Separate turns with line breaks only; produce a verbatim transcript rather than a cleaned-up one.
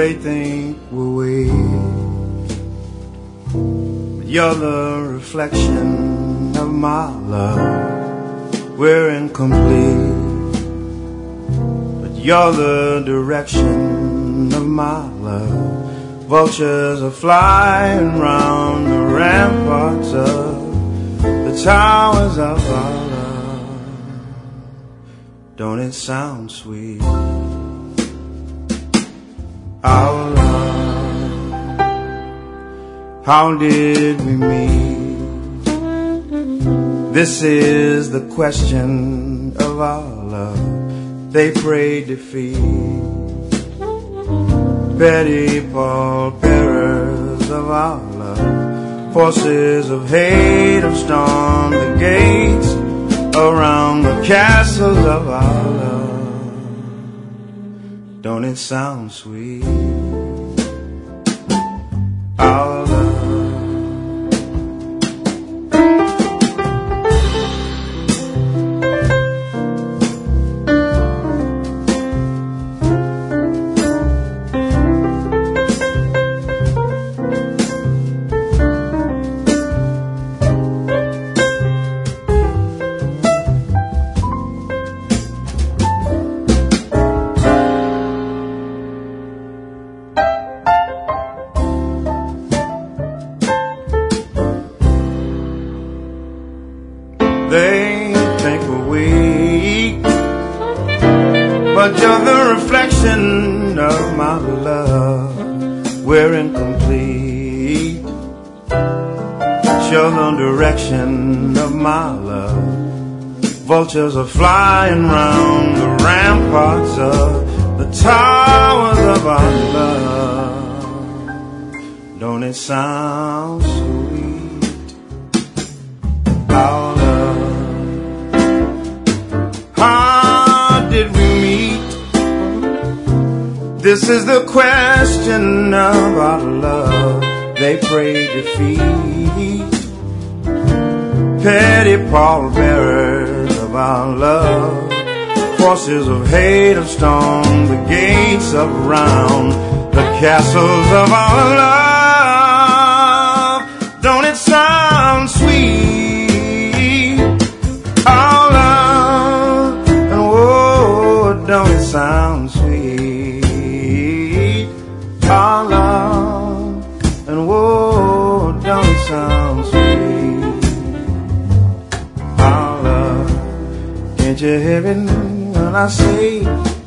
they think we're weak, but you're the reflection of my love. We're incomplete, but you're the direction of my love. Vultures are flying round the ramparts of the towers of our love. Don't it sound sweet? Our love, how did we meet? This is the question of our love. They pray defeat, petty pallbearers of our love. Forces of hate have stormed the gates around the castles of our love. Don't it sound sweet? Our love. They think we're weak, but you're the reflection of my love. We're incomplete, but you're the direction of my love. Vultures are flying round the ramparts of the towers of our love. Don't it sound sweet? Our how did we meet? This is the question of our love. They pray defeat, petty pallbearers of our love. Forces of hate have stormed the gates of around the castles of our love. Don't it sound sweet? Our love, and whoa, don't it sound sweet? Our love, and whoa, don't it sound sweet? Our love, can't you hear it when I say